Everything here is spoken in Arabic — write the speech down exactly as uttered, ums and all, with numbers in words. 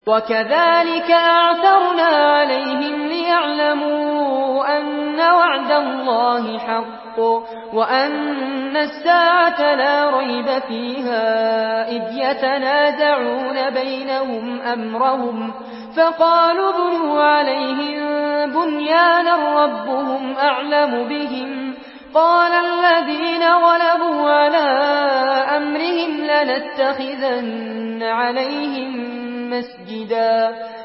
وكذلك أعثرنا عليهم ليعلموا أن وعد الله حق وأن الساعة لا ريب فيها إذ يتنازعون بينهم أمرهم فقالوا ابنوا عليهم بنيانا ربهم أعلم بهم قال الذين غلبوا على أمرهم لنتخذن عليهم مسجدا